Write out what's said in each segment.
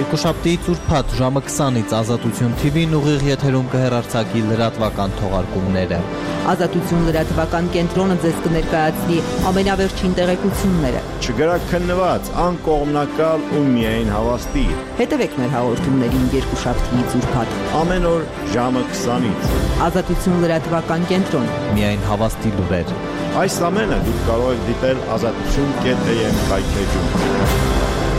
Երկուշաբթի ծուրփաթ ժամը 20-ից Ազատություն TV-ն ուղիղ եթերում կհեռարձակի լրատվական թողարկումները։ Ազատություն լրատվական կենտրոնը ձեզ կներկայացնի ամենավերջին տեղեկությունները։ Չգրաքննված, անկողմնակալ ու միայն հավաստի։ Հետևեք մեր հաղորդումներին երկուշաբթի ծուրփաթ Ամեն օր ժամը 20-ից։ Ազատություն լրատվական կենտրոն։ Միայն հավաստի լուրեր։ Այս ամենը դուք կարող եք դիտել azatutun.am կայքեջում։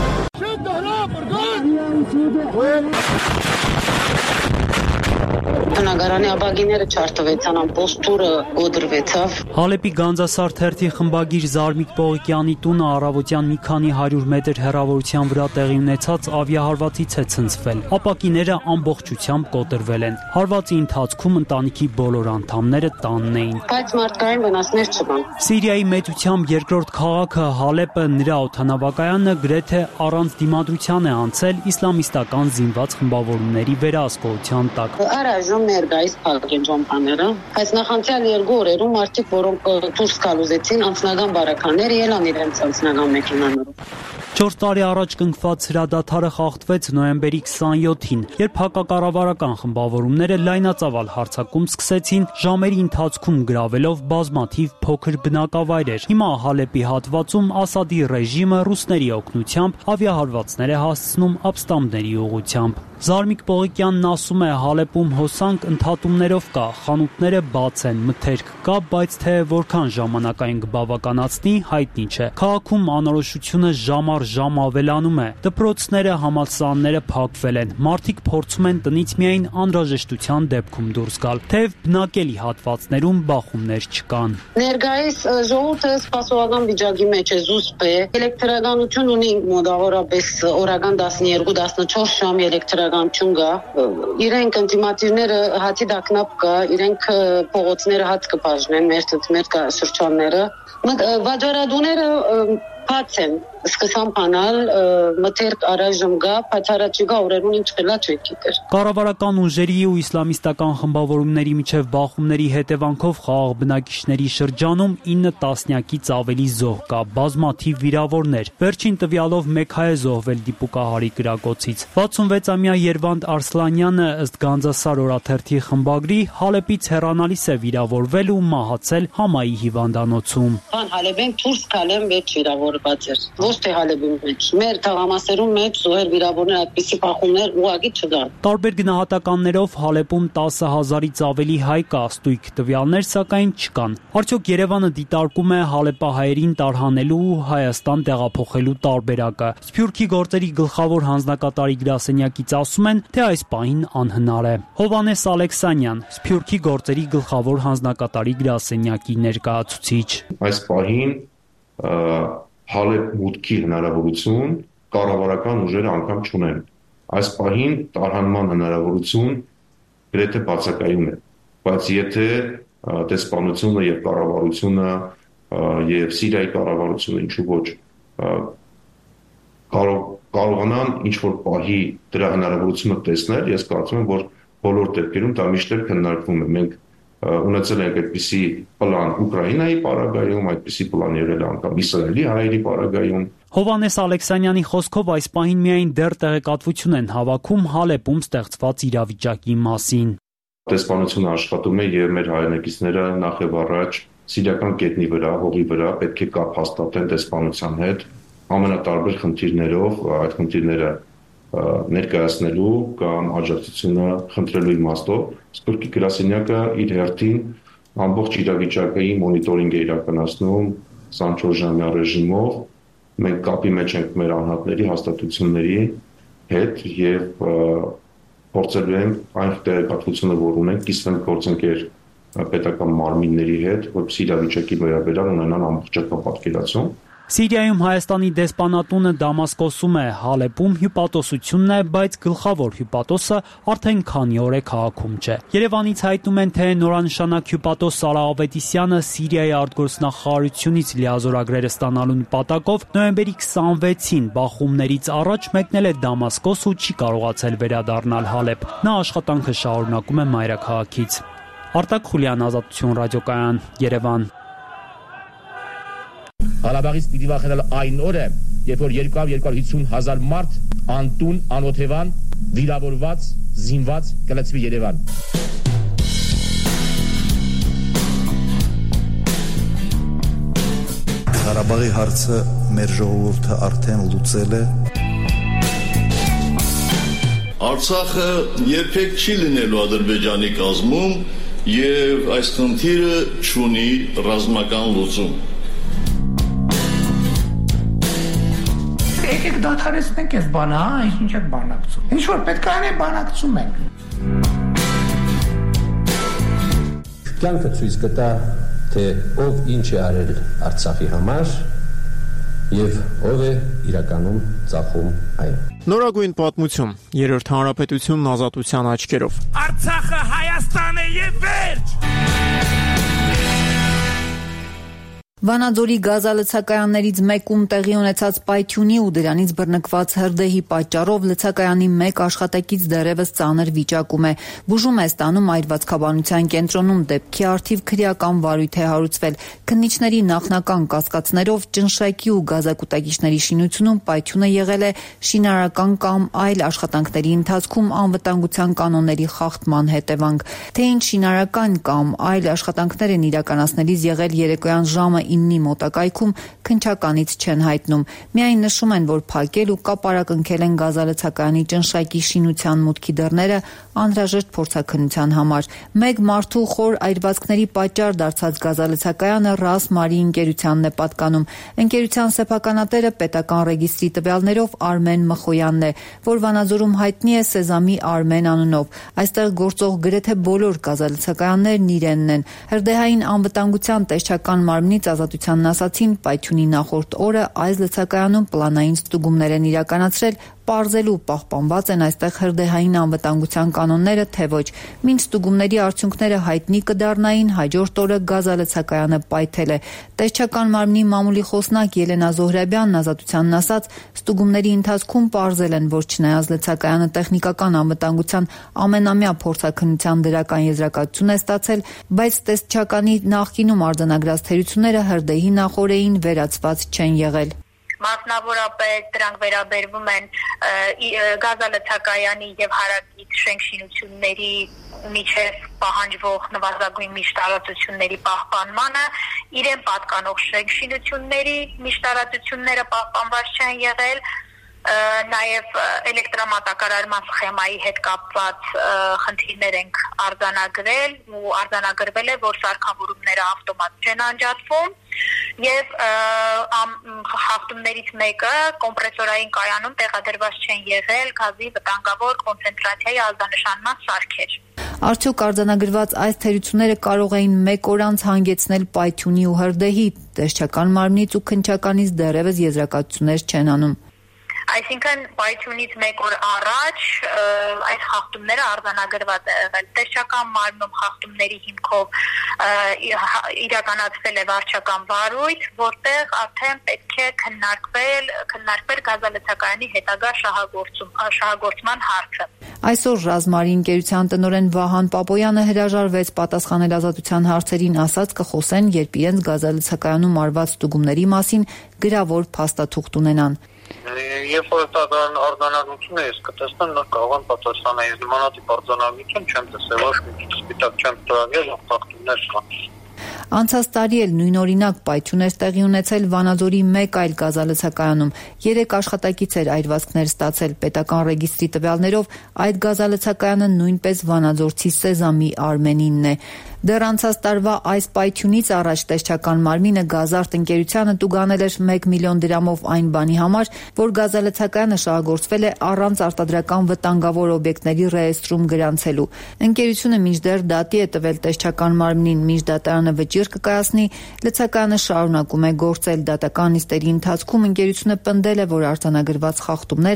Տնագարանի ապագիները չարտվեցան, ամպոստուրը գոդրվեցավ։ Հալեպի Գանձասար թերթի խմբագիր Զարմիկ Պողիկյանի տունը առավոտյան մի քանի 100 մետր հեռավորության վրա տեղի ունեցած ավիահարվածից է ցնցվել։ Ապակիները ամբողջությամբ կոտրվել են։ Հարվածի ընթացքում ընտանիքի բոլոր անդամները տանն էին։ Բայց մարդկային վնասներ չկան։ Սիրիայի մեծությամբ երկրորդ քաղաքը Հալեպը նրա օդանավակայանը գրեթե առանց դիմադրության է անցել իսլամիստական զինված խմբավորումների վերահսկողության տակ։ Առայժմ ներկայիս փակ են ճամփաները, բայց նախանցյալ 2 օրերում մարդիկ, որոնք դուրս գալուզեցին անձնական բարականներ, ելան իրենց անձնական մեքենաներով։ 4 տարի առաջ կնքված հրադադարը խախտվեց նոյեմբերի 27-ին, երբ հակակառավարական խմբավորումները լայնածավալ հարձակում սկսեցին ժամերի ընթացքում գրավելով բազմաթիվ փոքր բնակավայրեր։ Հիմա Հալեպի հատվածում Ասադի ռեժիմը ռուսների օգնությամբ ավիահարվածներ է հասցնում ապստամբների ուղղությամբ։ Զարմիկ Պողիկյանն ասում է, Հալեպում հոսանք ընդհատումներով կա, խանութները բաց են, մթերք կա, բայց թե որքան ժամանակային կբավականացնի, հայտնի չէ։ Քաղաքում անորոշությունը ժամ առ ժամ ավելանում է։ Դպրոցները, համալսարանները փակվել են։ Մարդիկ փորձում են տնից միայն անհրաժեշտության դեպքում դուրս գալ, թեև բնակելի հատվածներում բախումներ չկան։ Ներկայիս ժողովուրդը սպասողական վիճակի մեջ է, զուսպ է։ Էլեկտրականություն ունի մոտավորապես օրական 12-14 ժամ էլեկտրականություն կա։ Իրենք ինտիմատիվները հացի դակնապ կա, իրենք փողոցները հաց կբաժնեն, մեր շրջանները։ Վաճառատուները բաց են, սկսան բանալ, մթերք առայժմ գա, բայց առաջիկա օրերուն ինչ կլա չի գիտեր։ Կառավարական ուժերի ու իսլամիստական խմբավորումների միջև բախումների հետևանքով խաղաղ բնակիչների շրջանում 9 տասնյակից ավելի զոհ կա, բազմաթիվ վիրավորներ։ Վերջին տվյալով 1 հայ է զոհվել դիպուկահարի կրակոցից։ 66-ամյա Երվանդ Արսլանյանը ըստ Գանձասար օրաթերթի խմբագրի Հալեպից հեռանալիս է վիրավորվել ու մահացել Համայի հիվանդանոցում։ Հալեպեն դուրս գալեն մեջ վիրավորված էր։ Ոչ թե Հալեպի մեջ, մեր թաղամասերում մեջ զոհեր վիրավորներ այդպիսի բախումներ ուղղակի չկան։ Տարբեր գնահատականներով Հալեպում 10,000-ից ավելի հայ կա, ստույգ տվյալներ սակայն չկան։ Արդյոք Երևանը դիտարկում է հալեպահայերին տարհանելու ու Հայաստան տեղափոխելու տարբերակը։ Սփյուռքի գործերի գլխավոր հանձնակատարի գրասենյակից ասում են, թե այս պահին անհնար է։ Հովհաննես Ալեքսանյան, Սփյուռքի գործերի գլխավոր հանձնակատարի գրասենյակի ներկայացուցիչ։ Այս պահին Հալեպ մուտքի հնարավորություն կառավարական ուժերը անգամ չունեն։ Այս պահին տարհանման հնարավորություն գրեթե բացակայում է, բայց եթե դեսպանությունը եւ կառավարությունը եւ Սիրիայի կառավարությունը ինչու ոչ կարողանան ինչ որ պահի դրա հնարավորությունը տեսնել, ես կարծում եմ, որ բոլոր դեպքերում դա միշտ քննարկվում է։ Մենք ունեցել ենք այդպիսի պլան Ուկրաինայի պարագայում, այդպիսի պլան եղել անգամ Իսրայելի հայերի պարագայում։ Հովհաննես Ալեքսանյանի խոսքով այս պահին միայն դեռ տեղեկատվություն են հավաքում Հալեպում ստեղծված իրավիճակի մասին։ Դեսպանությունը աշխատում է եւ մեր հայրենակիցները նախ եւ առաջ սիրիական գետնի վրա, հողի վրա պետք է կապ հաստատեն դեսպանության հետ ամենատարբեր խնդիրներով, այդ խնդիրները ներկայացնելու կամ աջակցությունը խնդրելու իմաստով Սփյուռքի գրասենյակը իր հերթին ամբողջ իրավիճակի մոնիտորինգ է իրականացնում 24 ժամյա ռեժիմով։ Մենք կապի մեջ ենք մեր անհատների հաստատությունների հետ եւ փորձելու ենք այն տեղեկատվությունը, որ ունենք, կիսվենք գործընկեր պետական մարմինների հետ, որպեսզի իրավիճակի վերաբերյալ ունենան ամբողջական պատկերացում։ Սիրիայում Հայաստանի դեսպանատունը Դամասկոսում է, Հալեպում հյուպատոսությունն է, բայց գլխավոր հյուպատոսը արդեն քանի օր է քաղաքում չէ։ Երևանից հայտնում են, թե նորանշանակ հյուպատոս Սարա Ավետիսյանը Սիրիայի արտգործնախարարությունից լիազորագրերը ստանալու նպատակով նոյեմբերի 26-ին բախումներից առաջ մեկնել է Դամասկոս ու չի կարողացել վերադառնալ Հալեպ։ Նա աշխատանքը շարունակում է մայրաքաղաքից։ Արտակ Խուլյան, Ազատություն ռադիոկայան, Երևան։ Ղարաբաղից պիտի վախենալ այն օրը, երբ որ 250,000 մարդ անտուն, անօթևան, վիրավորված, զինված կլցվի Երևան։ Ղարաբաղի հարցը մեր ժողովուրդը արդեն լուծել է։ Արցախը երբեք չի լինելու Ադրբեջանի կազմում եւ այս խնդիրը չունի ռազմական լուծում։ Եկեք դադարեցնենք այս բանը, ինչ եք բանակցում։ Ինչ որ պետք է անենք, բանակցում ենք։ Կյանքը ցույց կտա, թե ով ինչ է արել Արցախի համար եւ ով է իրականում ծախում այն։ Նորագույն պատմություն, Երրորդ հանրապետությունն ազատության աչքերով։ Արցախը Հայաստան է եւ վերջ։ Վանաձորի գազալցակայաններից մեկում տեղի ունեցած պայթյունի ու դրանից բռնկված հրդեհի պատճառով լցակայանի մեկ աշխատակից դեռևս ծանր վիճակում է։ Բուժում է ստանում այրվածքաբանության կենտրոնում, դեպքի առթիվ քրեական վարույթ է հարուցվել։ Քննիչների նախնական կասկածներով ճնշակի ու գազակուտակիչների շինությունում պայթյուն է եղել է շինարարական կամ այլ աշխատանքների ընթացքում անվտանգության կանոնների խախտման հետևանք։ Թե ինչ շինարարական կամ այլ աշխատանքներ են իրականացնելիս եղել երեկոյան ժամը 9-ի մոտակայքում քննչականից չեն հայտնում։ Միայն նշում են, որ փակել ու կապարակնքել են գազալցակայանի ճնշակի շինության մուտքի դռները անհրաժեշտ փորձաքննության համար։ Մեկ մարդու խոր այրվածքների պատճառ դարձած գազալցակայանը ՌԱՍ Մարի ընկերությանն է պատկանում։ Ընկերության սեփականատերը պետական ռեգիստրի տվյալներով Արմեն Մխոյանն է, որ Վանաձորում հայտնի է Սեզամի Արմեն անունով։ Այստեղ գործող գրեթե բոլոր գազալցակայաններն իրենն են։ Հրդեհային անվտանգության տեսչական մարմնից ազատությանն ասացին, պայթյունի նախորդ օրը այս լցակայանում պլանային ստուգումներ են իրականացրել, պարզելու պահպանված են այստեղ հրդեհային անվտանգության կանոնները, թե ոչ։ Մինչ ստուգումների արդյունքները հայտնի կդառնային, հաջորդ օրը գազալցակայանը պայթել է։ Տեսչական մարմնի մամուլի խոսնակ Ելենա Զոհրաբյանն ազատությանն ասաց, ստուգումների ընթացքում պարզել են, որ չնայած լցակայանը տեխնիկական անվտանգության ամենամյա փորձաքննության դրական եզրակացություն է ստացել, բայց տեսչականի նախկինում արձանագրած թերությունները հրդեհի նախօրեին վերացված չեն եղել։ Մասնավորապես դրանք վերաբերվում են գազալցակայանի եւ հարակից շենքշինությունների միջև պահանջվող նվազագույն միշտարածությունների պահպանմանը, իրեն պատկանող շենքշինությունների միշտարածությունները պահպանված չեն եղել, նաև էլեկտրամատակարարման սխեմայի հետ կապված խնդիրներ ենք արձանագրել ու արձանագրվել է, որ սարքավորումները ավտոմատ չեն անջատվում եւ խախտումներից մեկը կոմպրեսորային կայանում տեղադրված չեն եղել գազի վտանգավոր կոնցենտրացիայի ազդանշանման սարքեր։ Արդյոք արձանագրված այս թերությունները կարող էին մեկ օր անց հանգեցնել պայթյունի ու հրդեհի, տեսչական մարմնից ու քննչականից դեռևս եզրակացություններ չեն անում։ Այսինքն պայթյունից մեկ օր առաջ այս խախտումները արձանագրված է եղել։ Տեսչական մարմնում խախտումների հիմքով իրականացվել է վարչական վարույթ, որտեղ արդեն պետք է քննարկվել գազալցակայանի հետագա շահագործման հարցը։ Այսօր Ռազմարի ընկերության տնօրեն Վահան Պապոյանը հրաժարվեց պատասխանել ազատության հարցերին, ասաց կխոսեն, երբ իրենց գազալցակայանում արված ստուգումների մասին գրավոր փաստաթուղթ ունենան։ Երբ որ տան արձանագրությունը ես կտեսնեմ, նոր կարող եմ պատասխանել։ Ես նմանատիպ արձանագրություն չեմ տեսել, ոչ մի սպիտակ չեմ ծրագրել, խախտումներ կան։ Անցած տարի էլ նույնօրինակ պայթյուն էր տեղի ունեցել Վանաձորի մեկ այլ գազալցակայանում։ 3 աշխատակից էր այրվածքներ ստացել։ Պետական ռեգիստրի տվյալներով այդ գազալցակայանը նույնպես վանաձորցի Սեզամի Արմենինն է։ Դեռ անցած տարվա այս պայթյունից առաջ տեսչական մարմինը Գազարտ ընկերությանը տուգանել էր 1 միլիոն դրամով այն բանի համար, որ գազալցակայանը շահագործվել է առանց արտադրական վտանգավոր օբյեկտների ռեեստրում գրանցելու։ Ընկերությունը մինչդեռ դատի է տվել տեսչական մարմնին, մինչ դատարանը վճիռ կկայացնի, լցակայանը շարունակում է գործել։ Դատական նիստերի ընթացքում ընկերությունը պնդել է, որ արձանագրված խախտումները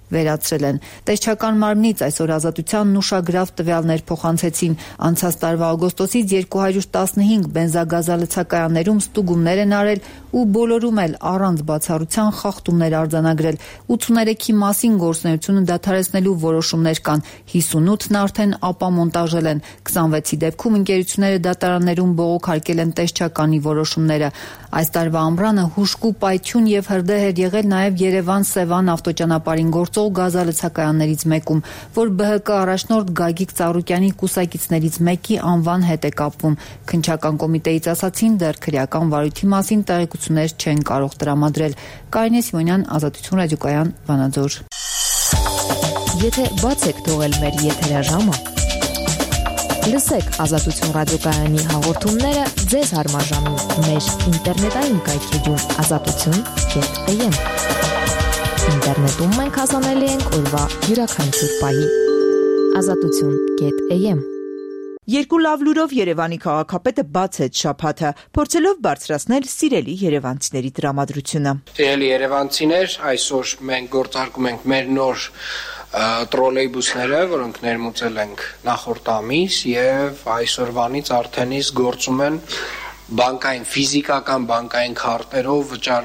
վերացրել են։ Տեսչական մարմնից այսօր Ազատությանն ուշագրավ տվյալներ փոխանցեցին։ Անցած տարվա օգոստոսից 215 բենզագազալցակայաններում ստուգումներ են արել ու բոլորում էլ առանց բացառության խախտումներ արձանագրել։ 83-ի մասին գործունեությունը դադարեցնելու որոշումներ կան, 58-ն արդեն ապամոնտաժել են։ 26-ի դեպքում ընկերությունները դատարաններում բողոքարկել են տեսչականի որոշումները։ Այս տարվա ամռանը հուժկու պայթյուն եւ հրդեհ էր եղել նաեւ Երևան-Սևան ավտոճանապարհին գործող գազալցակայաններից մեկում, որ ԲՀԿ առաջնորդ Գագիկ Ծառուկյանի կուսակիցներից մեկի անվան հետ է կապվում։ Քննչական կոմիտեից ասացին, դեռ քրեական վարույթի մասին տեղեկություններ չեն կարող տրամադրել։ Կարինե Սիմոնյան, Ազատություն ռադիոկայան, Վանաձոր։ Եթե բաց եք թողել մեր եթերաժամը, լսեք Ազատություն ռադիոկայանի հաղորդումները ձեզ հարմարժամին մեր ինտերնետային կայքեջում azatutun.am։ Ինտերնետում մենք հասանելի ենք օրվա յուրաքանչյուր պահի։ azatutun.am։ Երկու լավ լուրով Երևանի քաղաքապետը բացեց շաբաթը, փորձելով բարձրացնել սիրելի երևանցիների տրամադրությունը։ Սիրելի երևանցիներ, այսօր մենք գործարկում ենք մեր նոր տրոլեյբուսները, որոնք ներմուծել ենք նախորդ ամիս եւ այսօրվանից արդեն իսկ գործում են բանկային ֆիզիկական բանկային քարտերով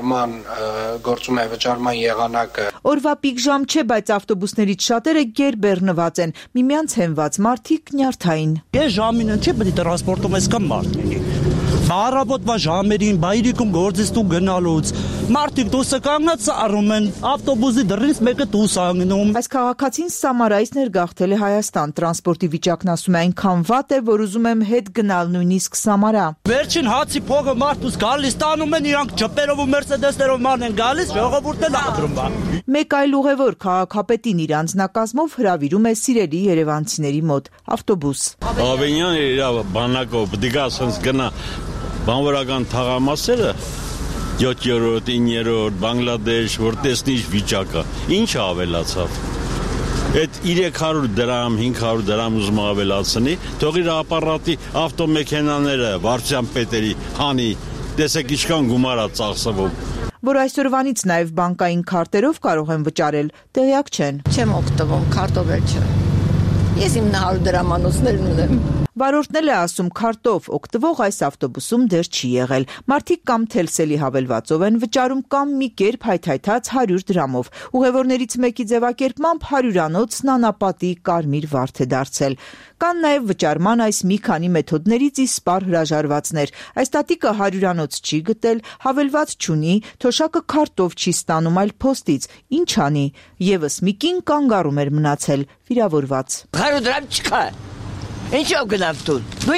գործում է վճարման եղանակը։ Օրվա պիկ ժամ չէ, բայց ավտոբուսներից շատերը գերբեռնված են, միմյանց հենված մարդիկ նյարդային։ Ես ժամին չէ, պետք է տրանսպորտում ես կամ մարդ լինի։ Առավոտվա ժամերին բայրիկում գործից դու գնալուց մարդիկ դուսը կանգնած առում են ավտոբուսի դռնից մեկը դուս անգնում։ Այս քաղաքացին Սամարայից ներգաղթել է Հայաստան, տրանսպորտի վիճակն ասում է այնքան վատ է, որ ուզում եմ հետ գնալ նույնիսկ Սամարա։ Վերջին հացի փողը մարդուց գալիս տանում են, իրանք ջպերով ու մերսեդեսներով ման են գալիս, ժողովուրդն ադրում է։ Մեկ այլ ուղևոր քաղաքապետին իր անձնակազմով հրավիրում է սիրելի երևանցիների մոտ ավտոբուս։ Ավենյան իր բանակով դիգա ասենց գնա բանվորական թաղամասերը 7-րդ, 9-րդ, Բանգլադեշ, որ տեսնի վիճակը, ինչ ավելացավ։ Այդ 300 դրամ, 500 դրամ ուզում ավելացնի, թող իր ապարատի ավտոմեքենաները վարչության պետերի հանի, տեսեք ինչքան գումար է ծախսվում։ Որ այսօրվանից նաև բանկային քարտերով կարող են վճարել, տեղյակ չեն։ Չեմ օգտվում, քարտով էլ չէ։ Ես իմ 100 դրամանոցներն ունեմ։ Վարորդն է ասում, քարտով օգտվող այս ավտոբուսում դեռ չի եղել։ Մարդիկ կամ թելսելի հավելվածով են վճարում կամ մի կերպ հայթայթած 100 դրամով։ Ուղևորներից մեկի ձևակերպմամբ 100-անոց նանապատի կարմիր վարդ է դարձել։ Կան նաև վճարման այս մի քանի մեթոդներից իսպար հրաժարվածներ։ Այս տատիկը 100-անոց չի գտել, հավելված չունի, թոշակը քարտով չի ստանում, այլ փոստից։ Ինչ անի։ Եվս մի կին կանգառում էր մնացել, վիրավորված։ 100 դրամ չկա։ Ինչով գնամ տուն։ Դու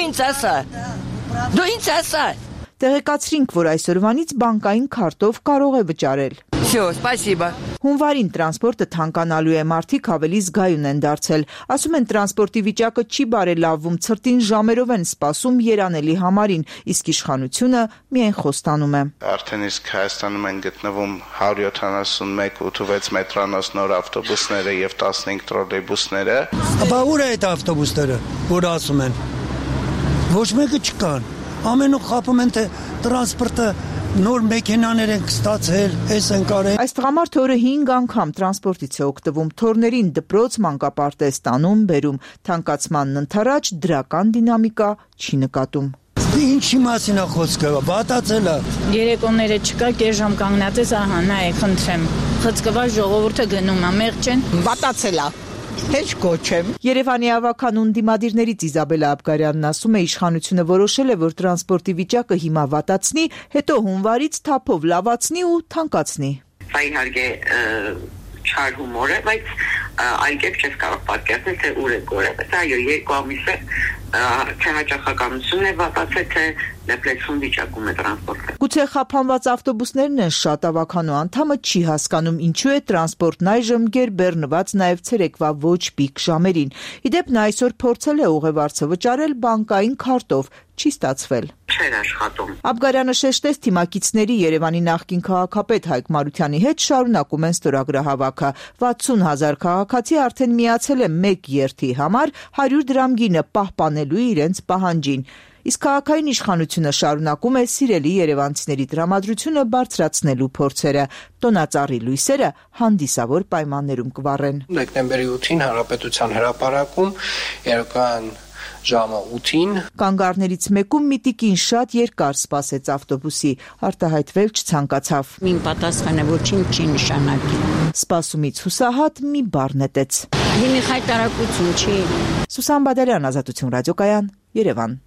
ինձ ասա։ Տեղեկացրինք, որ այսօրվանից բանկային քարտով կարող է վճարել։ Всё, спасибо։ Հունվարին տրանսպորտը թանկանալու է, մարդիկ ավելի զգայուն են դարձել։ Ասում են տրանսպորտի վիճակը չի բարելավվում, ցրտին ժամերով են սպասում երանելի համարին, իսկ իշխանությունը միայն խոստանում է։ Արդեն իսկ Հայաստանում են գտնվում 171-86 մետրանոց նոր ավտոբուսները եւ 15 տրոլեյբուսները։ Բա ուր է այդ ավտոբուսները, որ ասում են։ Ոչ մեկը չկան։ Ամենուր խափում են, թե տրանսպորտը նոր մեքենաներ են ստացել, էս են կարել։ Այս տղամարդը օրը 5 անգամ տրանսպորտից է օգտվում, թորներին դպրոց, մանկապարտեզ տանում, բերում, թանկացմանն ընթരാճ դրական դինամիկա չի նկատում։ Ինչի մասին է խոսքը, վատացել է։ Երեկոները չկա, կես ժամ կանգնած ես, ահա, նայեք, խնդրեմ։ Խցկված ժողովուրդը գնում է, մեղք չեն, վատացել է։ Հեչ կոչեմ։ Երևանի ավականուն դիմադիրներից Իզաբելա Աբգարյանն ասում է, իշխանությունը որոշել է, որ տրանսպորտի վիճակը հիմա վատացնի, հետո հունվարից թափով լավացնի ու թանկացնի։ Սա իհարկե չար հումոր է, բայց այլ կերպ չես կարող պատկերացնել, թե ուր է գորը։ Այո, 2 ամիս է թե հաճախականությունն է վատացել, թե դեպրեսիոն վիճակում է տրանսպորտը։ Գուցե խափանված ավտոբուսներն են շատ ավականու անդամը չի հասկանում ինչու է տրանսպորտն այժմ գերբեռնված նաև ցերեկվա ոչ պիկ ժամերին։ Իդեպ նա այսօր փորձել է ուղևորցը վճարել բանկային քարտով, չի ստացվել։ Չէր աշխատում։ Աբգարյանը շեշտեց թիմակիցների Երևանի նախկին քաղաքապետ Հայկ Մարությանի հետ շարունակում են ստորագրահավաքը։ 60,000 քաղաքացի արդեն միացել է մեկ երթի համար 100 դրամ գինը պահպանելու իրենց պահանջին։ Իսկ քաղաքային իշխանությունը շարունակում է սիրելի երևանցիների տրամադրությունը բարձրացնելու փորձերը։ Տոնածառի լույսերը հանդիսավոր պայմաններում կվառեն։ Դեկտեմբերի 8-ին Հանրապետության հրապարակում երեկոյան ժամը 8-ին կանգառներից մեկում մի տիկին շատ երկար սպասեց ավտոբուսի, արտահայտվել չցանկացավ։ Մին պատասխանը ոչինչ չի նշանակի։ Սպասումից հուսահատ մի բառ նետեց։ Մի խայտարակություն չի։ Սուսան Բադալյան, Ազատություն ռադիոկայան, Երևան։